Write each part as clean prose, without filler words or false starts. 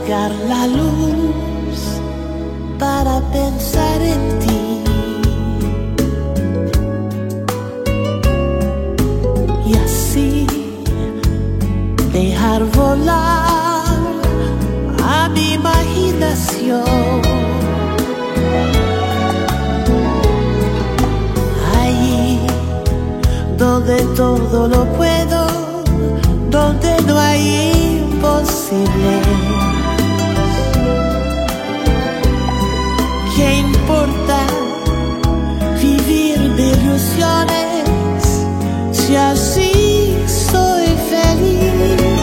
apagar la luz para pensar en ti. Y así dejar volar a mi imaginación. Allí donde todo lo puedo, donde no hay imposibles. ¿Qué importa vivir de ilusiones si así soy feliz?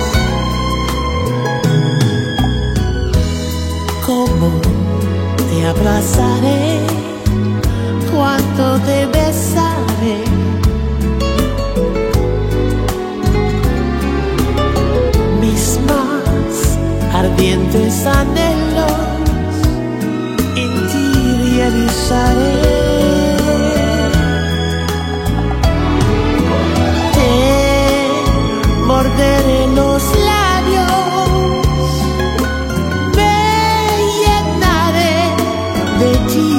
¿Cómo te abrazaré? ¿Cuánto te besaré? Mis más ardientes anhelos en ti realizaré. Te morderé los labios, me llenaré de ti,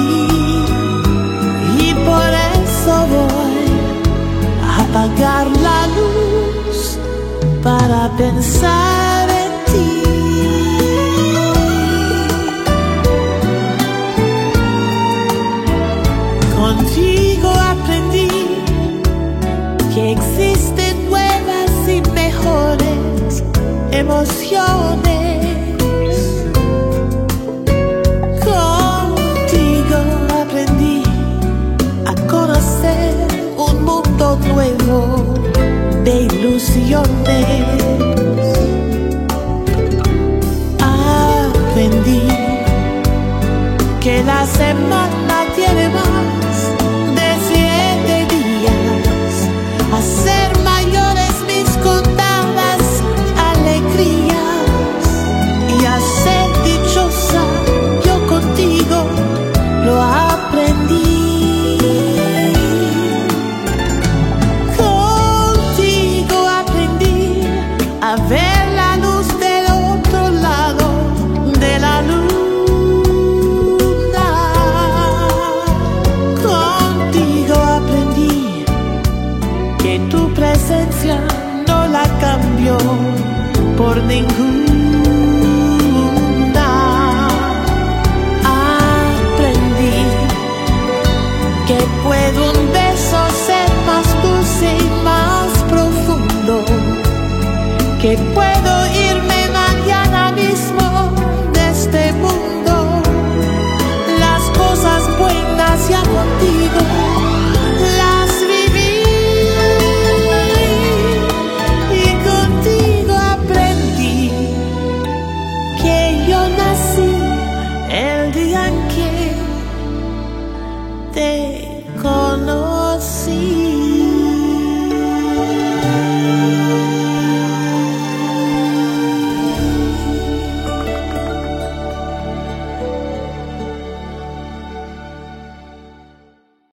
y por eso voy a apagar la luz para pensar en ti. Contigo aprendí que existen nuevas y mejores emociones. Contigo aprendí a conocer un mundo nuevo de ilusiones. Aprendí que las emociones